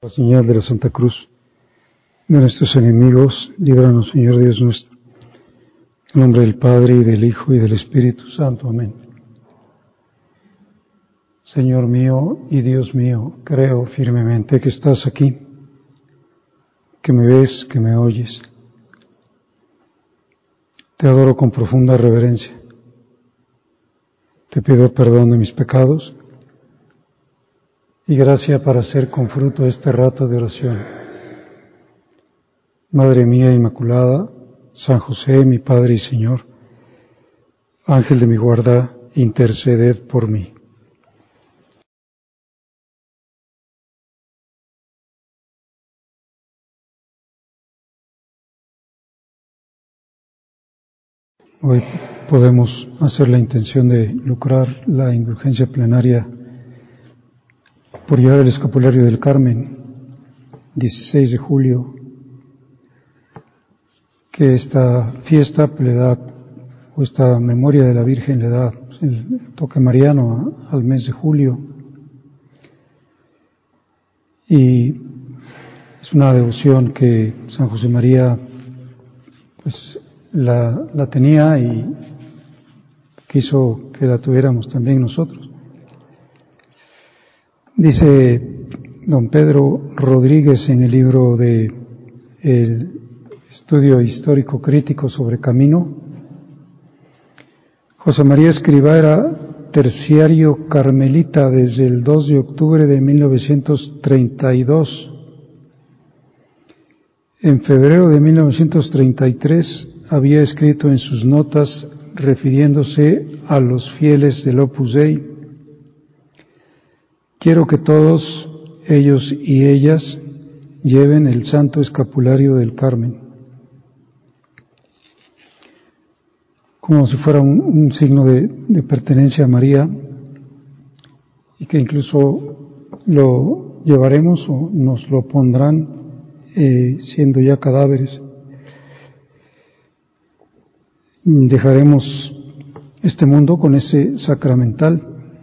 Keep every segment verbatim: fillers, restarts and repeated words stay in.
La señal de la Santa Cruz de nuestros enemigos, líbranos, Señor Dios nuestro. En nombre del Padre, y del Hijo, y del Espíritu Santo. Amén. Señor mío y Dios mío, creo firmemente que estás aquí, que me ves, que me oyes. Te adoro con profunda reverencia. Te pido perdón de mis pecados y gracia para hacer con fruto este rato de oración. Madre mía Inmaculada, San José, mi Padre y Señor, Ángel de mi guarda, interceded por mí. Hoy podemos hacer la intención de lucrar la indulgencia plenaria por llevar el escapulario del Carmen, dieciséis de julio, que esta fiesta le da, o esta memoria de la Virgen le da el toque mariano al mes de julio, y es una devoción que San José María pues la, la tenía y quiso que la tuviéramos también nosotros. Dice don Pedro Rodríguez en el libro de el Estudio Histórico Crítico sobre Camino: José María Escrivá era terciario carmelita desde el dos de octubre de mil novecientos treinta y dos. En febrero de mil novecientos treinta y tres había escrito en sus notas, refiriéndose a los fieles del Opus Dei: quiero que todos ellos y ellas lleven el santo escapulario del Carmen, como si fuera un, un signo de, de pertenencia a María, y que incluso lo llevaremos o nos lo pondrán eh, siendo ya cadáveres. Dejaremos este mundo con ese sacramental.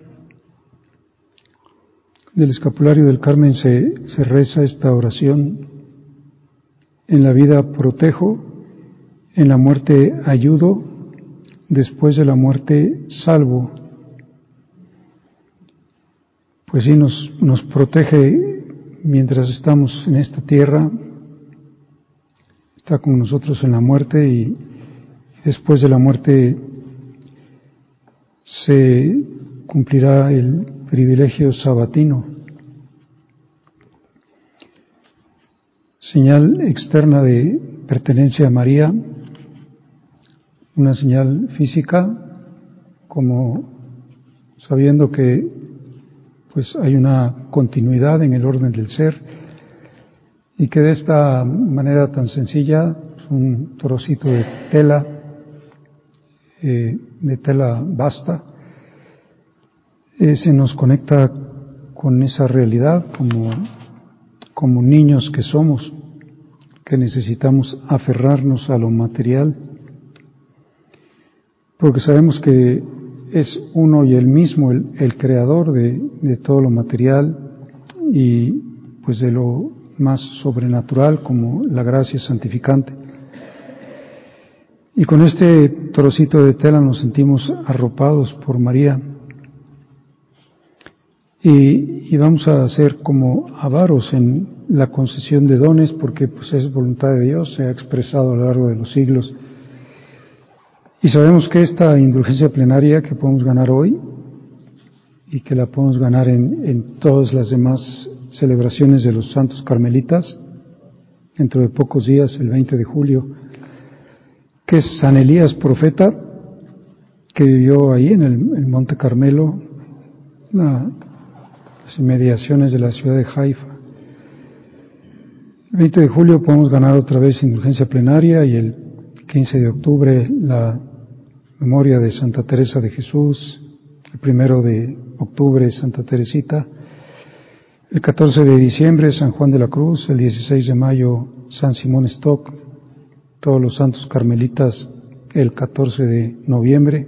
Del escapulario del Carmen se, se reza esta oración: en la vida protejo, en la muerte ayudo, después de la muerte salvo. Pues sí, nos, nos protege mientras estamos en esta tierra, está con nosotros en la muerte, y, y después de la muerte se cumplirá el privilegio sabatino. Señal externa de pertenencia a María, una señal física, como sabiendo que pues hay una continuidad en el orden del ser, y que de esta manera tan sencilla, un trocito de tela, eh, de tela basta, eh, se nos conecta con esa realidad como, como niños que somos, que necesitamos aferrarnos a lo material, porque sabemos que es uno y el mismo el, el creador de, de todo lo material y pues de lo más sobrenatural como la gracia santificante. Y con este trocito de tela nos sentimos arropados por María, y, y vamos a ser como avaros en la concesión de dones, porque pues es voluntad de Dios, se ha expresado a lo largo de los siglos. Y sabemos que esta indulgencia plenaria que podemos ganar hoy, y que la podemos ganar en, en todas las demás celebraciones de los santos carmelitas, dentro de pocos días, el veinte de julio, que es San Elías profeta, que vivió ahí en el, el Monte Carmelo, la, las inmediaciones de la ciudad de Haifa. El veinte de julio podemos ganar otra vez indulgencia plenaria, y el quince de octubre la memoria de Santa Teresa de Jesús, el primero de octubre Santa Teresita, el catorce de diciembre San Juan de la Cruz, el dieciséis de mayo San Simón Stock, todos los santos carmelitas el catorce de noviembre,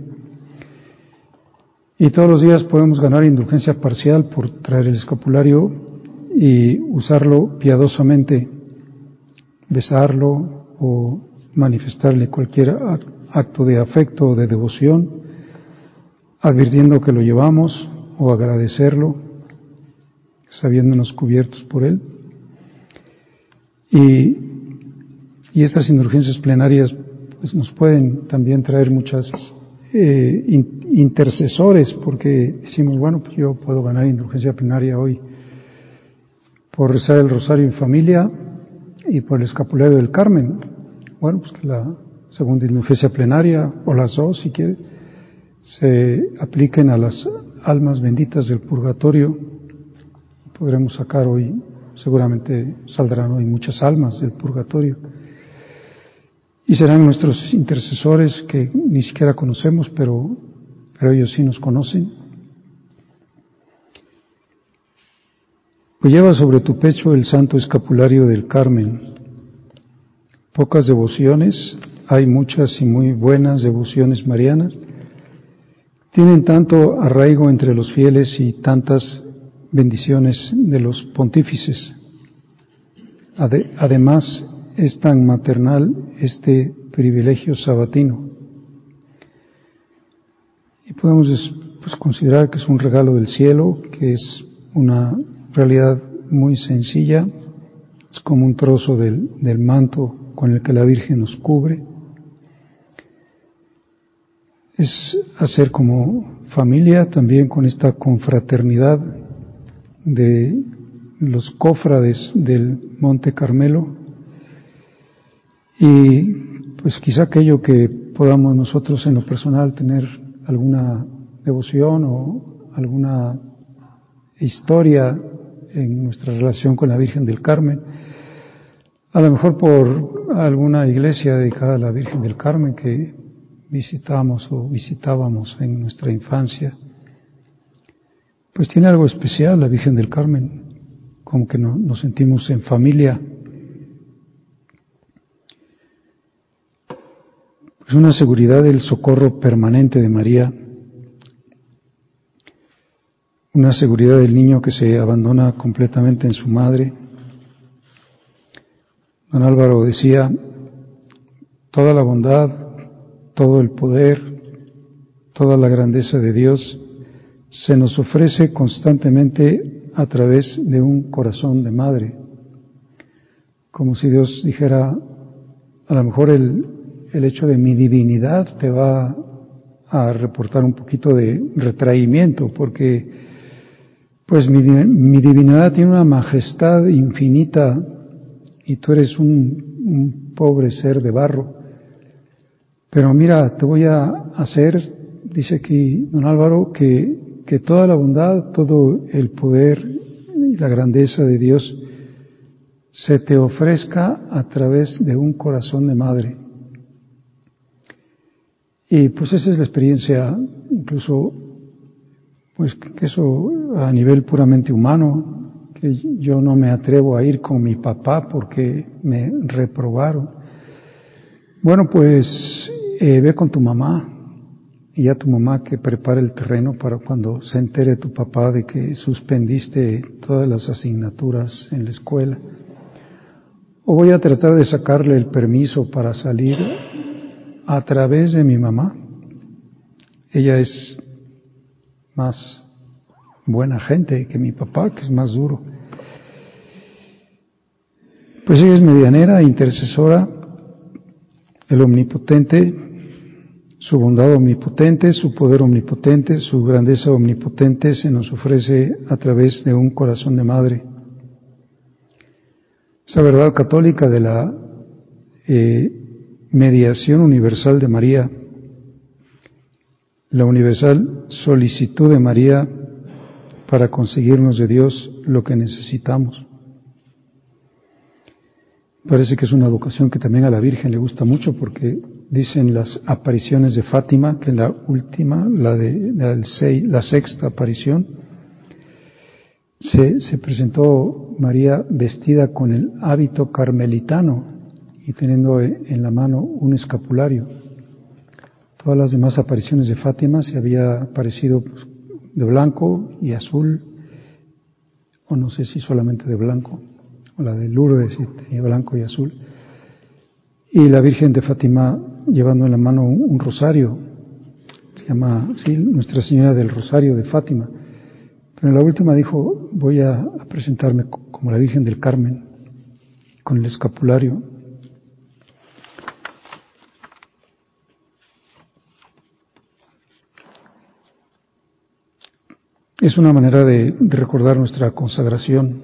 y todos los días podemos ganar indulgencia parcial por traer el escapulario y usarlo piadosamente, besarlo o manifestarle cualquier acto de afecto o de devoción, advirtiendo que lo llevamos o agradecerlo, sabiéndonos cubiertos por él. Y, y estas indulgencias plenarias pues nos pueden también traer muchas eh, in, intercesores, porque decimos, bueno, pues yo puedo ganar indulgencia plenaria hoy por rezar el rosario en familia y por el escapulario del Carmen. Bueno, pues que la segunda indulgencia plenaria, o las dos si quiere, se apliquen a las almas benditas del purgatorio. Podremos sacar hoy, seguramente saldrán hoy muchas almas del purgatorio. Y serán nuestros intercesores que ni siquiera conocemos, pero, pero ellos sí nos conocen. Pues lleva sobre tu pecho el santo escapulario del Carmen. Pocas devociones, hay muchas y muy buenas devociones marianas. Tienen tanto arraigo entre los fieles y tantas bendiciones de los pontífices. Ade- además, es tan maternal este privilegio sabatino. Y podemos pues, considerar que es un regalo del cielo, que es una realidad muy sencilla, es como un trozo del, del manto con el que la Virgen nos cubre. Es hacer como familia también con esta confraternidad de los cofrades del Monte Carmelo, y pues quizá aquello que podamos nosotros en lo personal tener alguna devoción o alguna historia en nuestra relación con la Virgen del Carmen, a lo mejor por alguna iglesia dedicada a la Virgen del Carmen que visitamos o visitábamos en nuestra infancia, pues tiene algo especial la Virgen del Carmen, como que no, nos sentimos en familia. Es una seguridad del socorro permanente de María, una seguridad del niño que se abandona completamente en su madre. Don Álvaro decía, toda la bondad, todo el poder, toda la grandeza de Dios se nos ofrece constantemente a través de un corazón de madre. Como si Dios dijera, a lo mejor el, el hecho de mi divinidad te va a reportar un poquito de retraimiento, porque pues mi, mi divinidad tiene una majestad infinita y tú eres un, un pobre ser de barro. Pero mira, te voy a hacer, dice aquí don Álvaro, que que toda la bondad, todo el poder y la grandeza de Dios se te ofrezca a través de un corazón de madre. Y pues esa es la experiencia, incluso, pues que eso a nivel puramente humano, que yo no me atrevo a ir con mi papá porque me reprobaron. Bueno, pues eh, ve con tu mamá. Y ya tu mamá que prepare el terreno para cuando se entere tu papá de que suspendiste todas las asignaturas en la escuela. O voy a tratar de sacarle el permiso para salir a través de mi mamá. Ella es más buena gente que mi papá, que es más duro. Pues ella es medianera, intercesora, el omnipotente, su bondad omnipotente, su poder omnipotente, su grandeza omnipotente se nos ofrece a través de un corazón de madre. Esa verdad católica de la eh, mediación universal de María, la universal solicitud de María para conseguirnos de Dios lo que necesitamos. Parece que es una vocación que también a la Virgen le gusta mucho, porque dicen las apariciones de Fátima, que en la última, la de la, del, la sexta aparición, se, se presentó María vestida con el hábito carmelitano y teniendo en la mano un escapulario. Todas las demás apariciones de Fátima se había aparecido de blanco y azul, o no sé si solamente de blanco, o la de Lourdes si tenía blanco y azul, y la Virgen de Fátima llevando en la mano un, un rosario, se llama, sí, Nuestra Señora del Rosario de Fátima, pero en la última dijo, voy a, a presentarme como la Virgen del Carmen, con el escapulario. Es una manera de, de recordar nuestra consagración,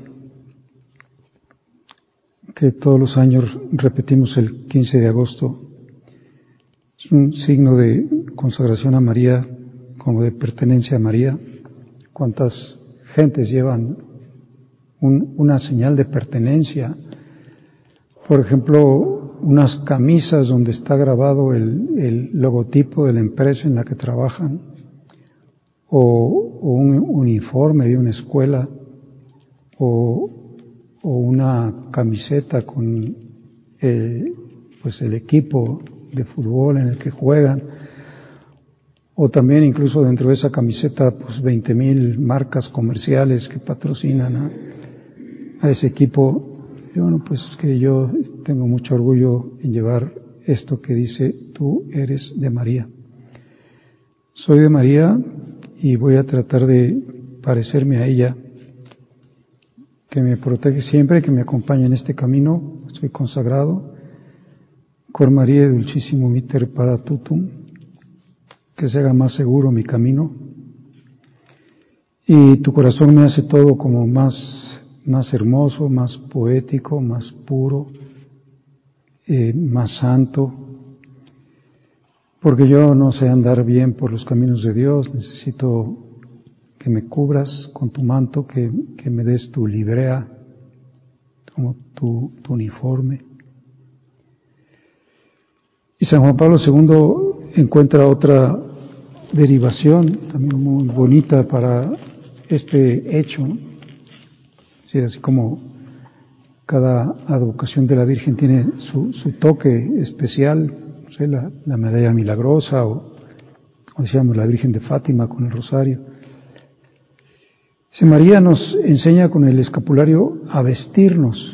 que todos los años repetimos el quince de agosto. Es un signo de consagración a María, como de pertenencia a María. ¿Cuántas gentes llevan un, una señal de pertenencia? Por ejemplo, unas camisas donde está grabado el, el logotipo de la empresa en la que trabajan, o, o un uniforme de una escuela, o, o una camiseta con el, pues el equipo de fútbol en el que juegan, o también incluso dentro de esa camiseta pues veinte mil marcas comerciales que patrocinan a, a ese equipo. Y bueno, pues que yo tengo mucho orgullo en llevar esto que dice, tú eres de María. Soy de María y voy a tratar de parecerme a ella, que me protege siempre, que me acompañe en este camino. Estoy consagrado. Cor María Dulcissimo Miter Paratutum, que se haga más seguro mi camino. Y tu corazón me hace todo como más, más hermoso, más poético, más puro, eh, más santo, porque yo no sé andar bien por los caminos de Dios, necesito que me cubras con tu manto, que, que me des tu librea, como tu, tu uniforme. Y San Juan Pablo segundo encuentra otra derivación también muy bonita para este hecho, ¿no? Sí, así como cada advocación de la Virgen tiene su, su toque especial, no sé, la, la medalla milagrosa o, o decíamos la Virgen de Fátima con el rosario. Si María nos enseña con el escapulario a vestirnos.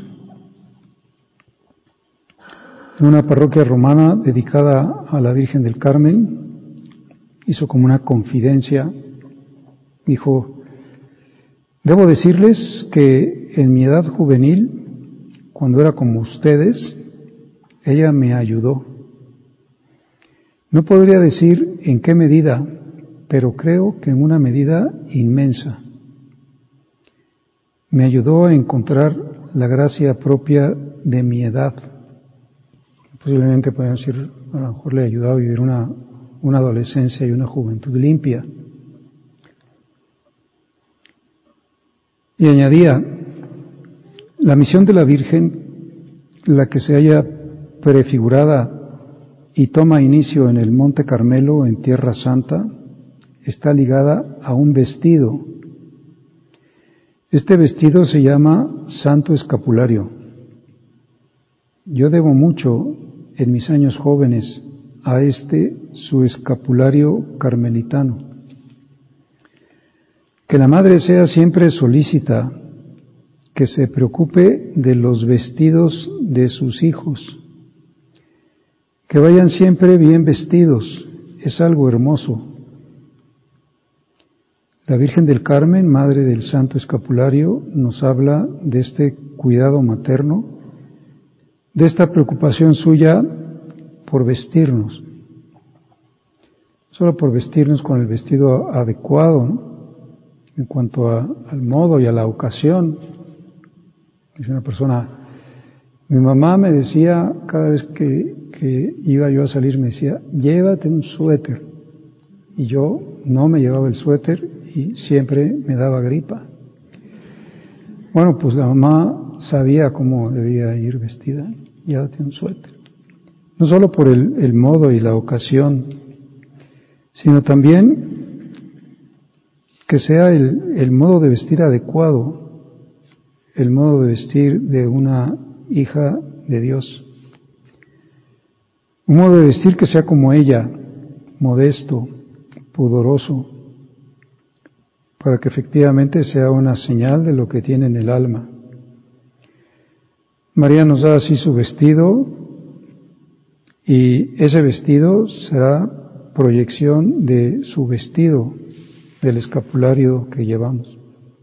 En una parroquia romana dedicada a la Virgen del Carmen, hizo como una confidencia, dijo, debo decirles que en mi edad juvenil, cuando era como ustedes, ella me ayudó. No podría decir en qué medida, pero creo que en una medida inmensa. Me ayudó a encontrar la gracia propia de mi edad. Posiblemente podemos decir, a lo mejor le ayudó a vivir una, una adolescencia y una juventud limpia. Y añadía, la misión de la Virgen, la que se haya prefigurada y toma inicio en el Monte Carmelo, en Tierra Santa, está ligada a un vestido. Este vestido se llama Santo Escapulario. Yo debo mucho en mis años jóvenes a este su escapulario carmelitano. Que la madre sea siempre solícita, que se preocupe de los vestidos de sus hijos, que vayan siempre bien vestidos, es algo hermoso. La Virgen del Carmen, Madre del Santo Escapulario, nos habla de este cuidado materno, de esta preocupación suya por vestirnos, solo por vestirnos con el vestido adecuado, ¿no? En cuanto a, al modo y a la ocasión. Dice una persona, mi mamá me decía, cada vez que, que iba yo a salir, me decía, llévate un suéter, y yo no me llevaba el suéter y siempre me daba gripa. Bueno, pues la mamá sabía cómo debía ir vestida, llévate un suéter. No solo por el, el modo y la ocasión, sino también que sea el, el modo de vestir adecuado, el modo de vestir de una hija de Dios. Un modo de vestir que sea como ella, modesto, pudoroso, para que efectivamente sea una señal de lo que tiene en el alma. María nos da así su vestido, y ese vestido será proyección de su vestido, del escapulario que llevamos.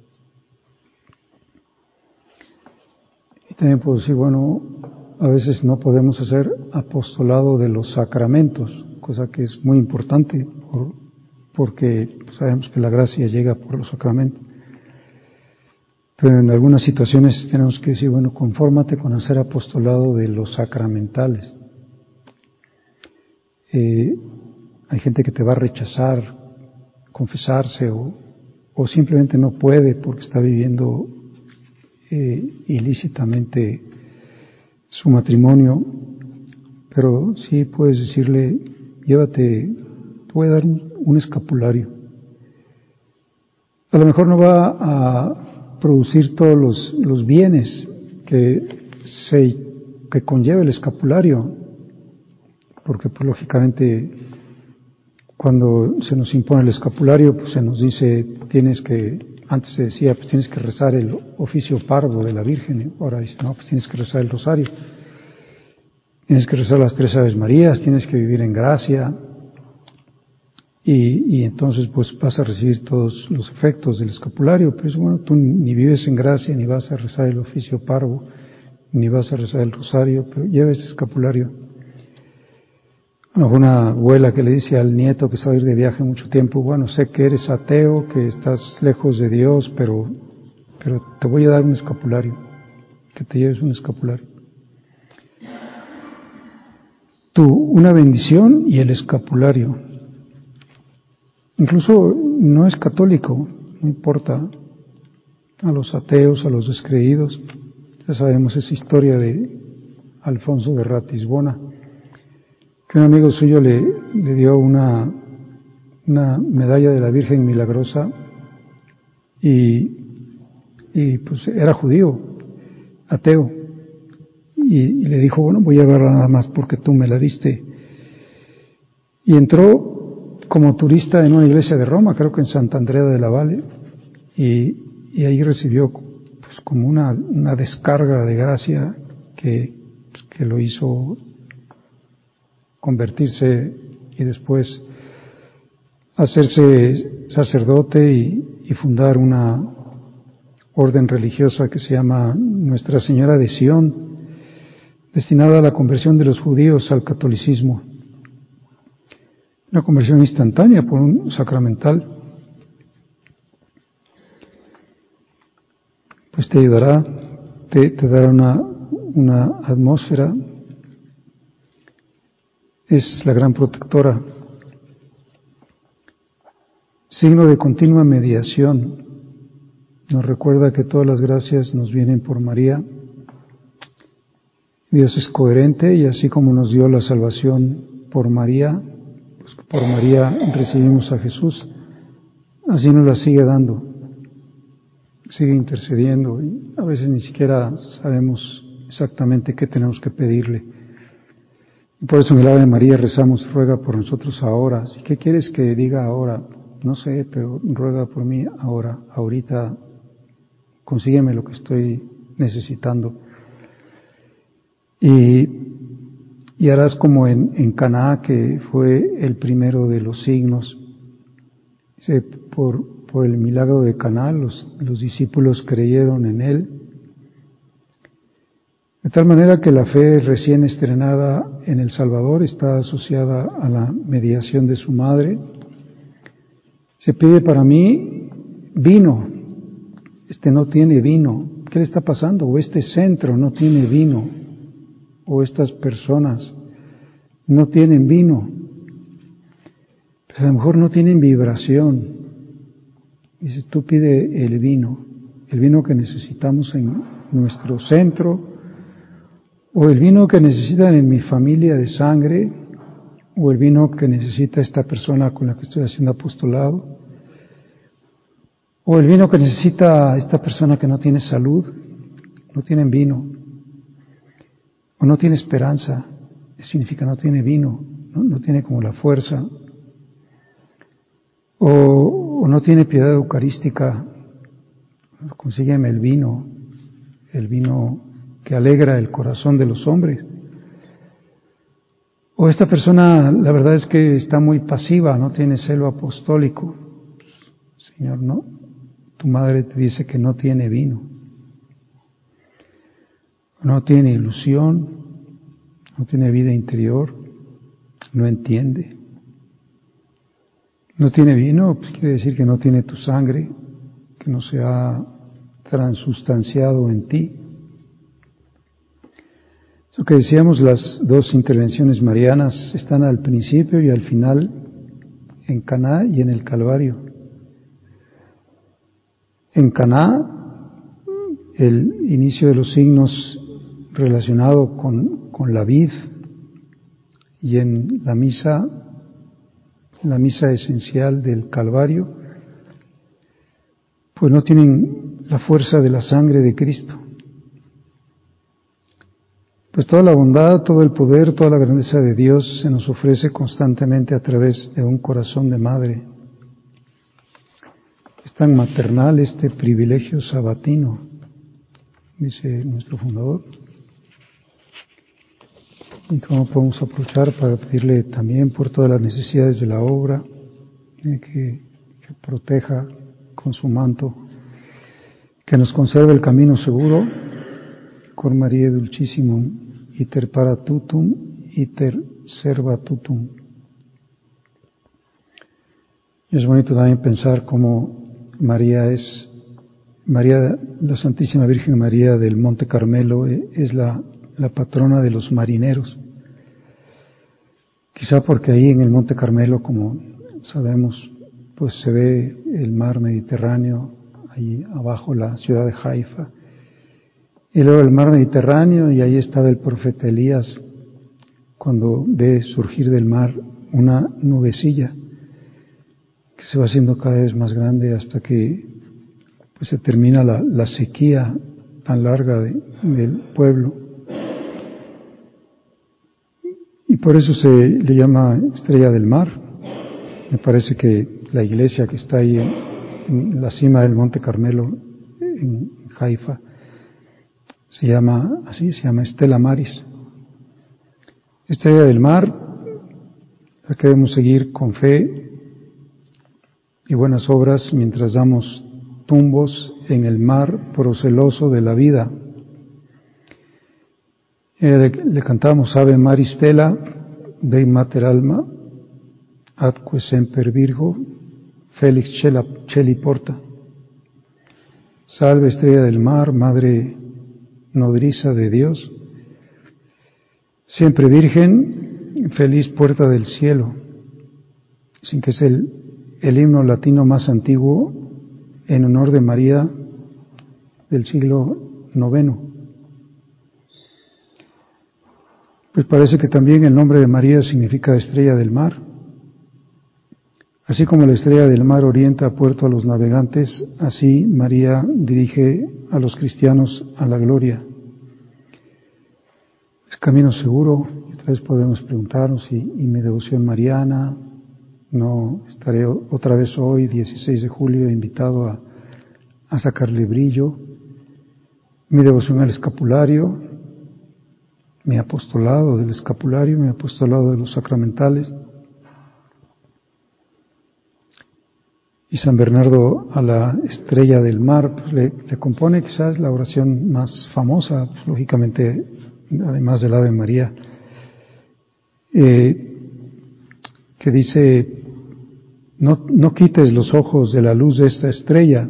Y también puedo decir, bueno, a veces no podemos hacer apostolado de los sacramentos, cosa que es muy importante, por, porque sabemos que la gracia llega por los sacramentos. Pero en algunas situaciones tenemos que decir, bueno, confórmate con hacer apostolado de los sacramentales. Eh, hay gente que te va a rechazar, confesarse, o, o simplemente no puede porque está viviendo eh, ilícitamente su matrimonio, pero sí puedes decirle, llévate, te voy a dar un, un escapulario. A lo mejor no va a producir todos los, los bienes que, se, que conlleva el escapulario, porque pues, lógicamente cuando se nos impone el escapulario, pues se nos dice, tienes que, antes se decía, pues tienes que rezar el oficio parvo de la Virgen, ahora dice, no, pues tienes que rezar el rosario, tienes que rezar las tres Aves Marías, tienes que vivir en gracia, y, y entonces pues vas a recibir todos los efectos del escapulario. Pues bueno, tú ni vives en gracia, ni vas a rezar el oficio parvo, ni vas a rezar el rosario, pero lleva ese escapulario. Una abuela que le dice al nieto que se va a ir de viaje mucho tiempo, bueno, sé que eres ateo, que estás lejos de Dios, pero, pero te voy a dar un escapulario, que te lleves un escapulario. Tú, una bendición y el escapulario. Incluso no es católico, no importa, a los ateos, a los descreídos. Ya sabemos esa historia de Alfonso de Ratisbona, que un amigo suyo le, le dio una, una medalla de la Virgen Milagrosa y, y pues era judío, ateo, y, y le dijo, bueno, voy a verla nada más porque tú me la diste. Y entró como turista en una iglesia de Roma, creo que en Sant'Andrea de la Valle, y, y ahí recibió pues como una, una descarga de gracia que, pues, que lo hizo convertirse y después hacerse sacerdote y, y fundar una orden religiosa que se llama Nuestra Señora de Sion, destinada a la conversión de los judíos al catolicismo. Una conversión instantánea por un sacramental. Pues te ayudará, te, te dará una, una atmósfera. Es la gran protectora, signo de continua mediación. Nos recuerda que todas las gracias nos vienen por María. Dios es coherente y así como nos dio la salvación por María, pues por María recibimos a Jesús, así nos la sigue dando, sigue intercediendo y a veces ni siquiera sabemos exactamente qué tenemos que pedirle. Por eso en el Ave María rezamos, ruega por nosotros ahora. ¿Qué quieres que diga ahora? No sé, pero ruega por mí ahora, ahorita, consígueme lo que estoy necesitando. Y, y harás como en, en Caná, que fue el primero de los signos. Dice, por, por el milagro de Caná, los, los discípulos creyeron en él. De tal manera que la fe recién estrenada en el Salvador está asociada a la mediación de su madre. Se pide para mí vino. Este no tiene vino. ¿Qué le está pasando? O este centro no tiene vino. O estas personas no tienen vino. Pues a lo mejor no tienen vibración. Dice, tú pide el vino. El vino que necesitamos en nuestro centro, o el vino que necesitan en mi familia de sangre, o el vino que necesita esta persona con la que estoy haciendo apostolado, o el vino que necesita esta persona que no tiene salud, no tienen vino, o no tiene esperanza, eso significa no tiene vino, no, no tiene como la fuerza, o, o no tiene piedad eucarística, consígueme el vino, el vino que alegra el corazón de los hombres. O esta persona, la verdad es que está muy pasiva, no tiene celo apostólico. Señor, no, tu madre te dice que no tiene vino, no tiene ilusión, no tiene vida interior, no entiende. No tiene vino, pues quiere decir que no tiene tu sangre, que no se ha transustanciado en ti. Lo que decíamos, las dos intervenciones marianas están al principio y al final, en Caná y en el Calvario. En Caná, el inicio de los signos relacionado con, con la vid, y en la misa, la misa esencial del Calvario, pues no tienen la fuerza de la sangre de Cristo. Pues toda la bondad, todo el poder, toda la grandeza de Dios se nos ofrece constantemente a través de un corazón de madre. Es tan maternal este privilegio sabatino, dice nuestro fundador. Y cómo podemos aprovechar para pedirle también por todas las necesidades de la obra, eh, que, que proteja con su manto, que nos conserve el camino seguro, cor María dulcissimum, iter paratutum, iter servatutum. Y es bonito también pensar cómo María es, María, la Santísima Virgen María del Monte Carmelo, es la, la patrona de los marineros. Quizá porque ahí en el Monte Carmelo, como sabemos, pues se ve el mar Mediterráneo, ahí abajo la ciudad de Haifa, y luego el mar Mediterráneo, y ahí estaba el profeta Elías cuando ve surgir del mar una nubecilla que se va haciendo cada vez más grande hasta que pues se termina la, la sequía tan larga de, del pueblo. Y por eso se le llama estrella del mar. Me parece que la iglesia que está ahí en, en la cima del Monte Carmelo, en Haifa, se llama así, se llama Stella Maris. Estrella del mar, la que debemos seguir con fe y buenas obras mientras damos tumbos en el mar proceloso de la vida. Eh, le, le cantamos Ave Maris Stella, Dei Mater Alma, atque semper Virgo, Felix Celi Porta. Salve estrella del mar, madre nodriza de Dios, siempre virgen, feliz puerta del cielo, sin que es el, el himno latino más antiguo en honor de María del siglo noveno. Pues parece que también el nombre de María significa estrella del mar. Así como la estrella del mar orienta a puerto a los navegantes, así María dirige a los cristianos a la gloria. Es camino seguro. Esta vez podemos preguntarnos si y mi devoción mariana, no estaré otra vez hoy, dieciséis de julio, invitado a, a sacarle brillo. Mi devoción al escapulario, mi apostolado del escapulario, mi apostolado de los sacramentales. Y San Bernardo a la estrella del mar, pues le, le compone quizás la oración más famosa, pues lógicamente, además del Ave María, eh, que dice, no, no quites los ojos de la luz de esta estrella,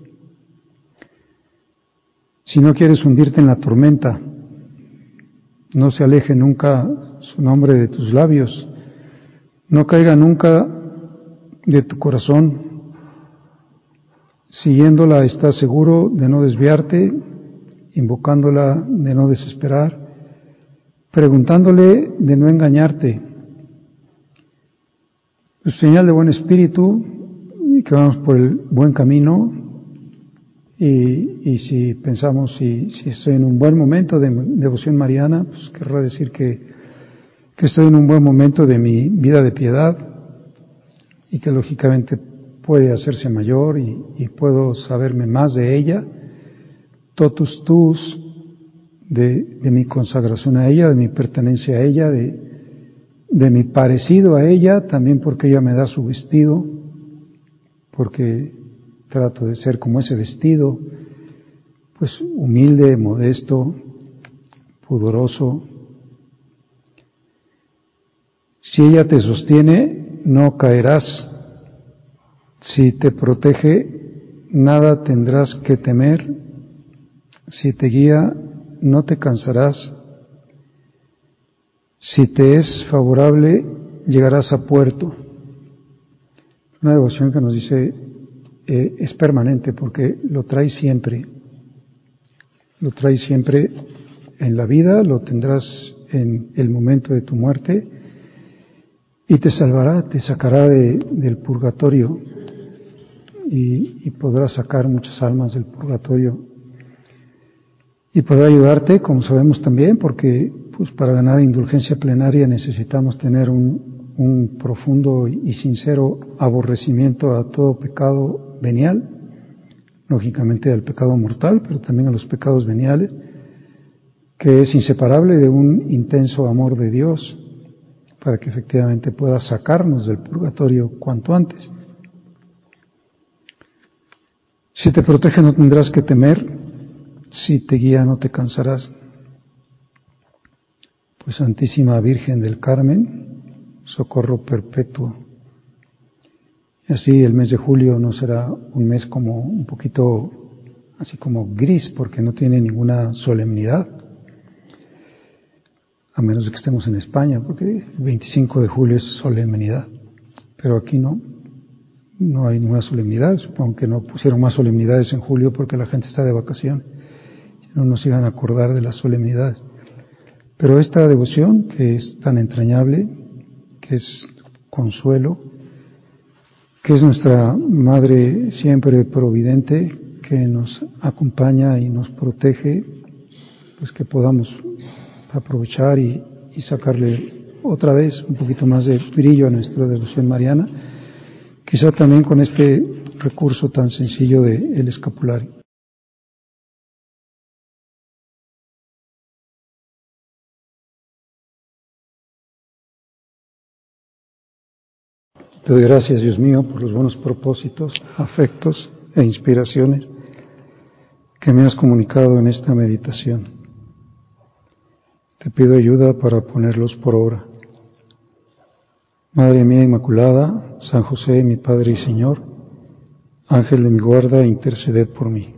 si no quieres hundirte en la tormenta, no se aleje nunca su nombre de tus labios, no caiga nunca de tu corazón. Siguiéndola estás seguro de no desviarte, invocándola de no desesperar, preguntándole de no engañarte. Es señal de buen espíritu y que vamos por el buen camino, y, y si pensamos si, si estoy en un buen momento de devoción mariana, pues querrá decir que, que estoy en un buen momento de mi vida de piedad y que lógicamente puede hacerse mayor y, y puedo saberme más de ella, totus tus, de, de mi consagración a ella, de mi pertenencia a ella, de, de mi parecido a ella, también porque ella me da su vestido, porque trato de ser como ese vestido, pues humilde, modesto, pudoroso. Si ella te sostiene, no caerás. Si te protege, nada tendrás que temer. Si te guía, no te cansarás. Si te es favorable, llegarás a puerto. Una devoción que nos dice, eh, es permanente porque lo traes siempre. Lo traes siempre en la vida, lo tendrás en el momento de tu muerte y te salvará, te sacará de, del purgatorio y, y podrás sacar muchas almas del purgatorio. Y podrá ayudarte, como sabemos también, porque pues para ganar indulgencia plenaria necesitamos tener un, un profundo y sincero aborrecimiento a todo pecado venial, lógicamente al pecado mortal, pero también a los pecados veniales, que es inseparable de un intenso amor de Dios, para que efectivamente pueda sacarnos del purgatorio cuanto antes. Si te protege no tendrás que temer, si te guía no te cansarás. Pues Santísima Virgen del Carmen, socorro perpetuo. Y así el mes de julio no será un mes como un poquito así como gris, porque no tiene ninguna solemnidad, a menos de que estemos en España, porque el veinticinco de julio es solemnidad, pero aquí no, no hay ninguna solemnidad. Supongo que no pusieron más solemnidades en julio porque la gente está de vacaciones, no nos iban a acordar de las solemnidades. Pero esta devoción, que es tan entrañable, que es consuelo, que es nuestra Madre siempre providente, que nos acompaña y nos protege, pues que podamos aprovechar y, y sacarle otra vez un poquito más de brillo a nuestra devoción mariana, quizá también con este recurso tan sencillo de el escapulario. Te doy gracias, Dios mío, por los buenos propósitos, afectos e inspiraciones que me has comunicado en esta meditación. Te pido ayuda para ponerlos por obra. Madre mía Inmaculada, San José, mi Padre y Señor, Ángel de mi guarda, interceded por mí.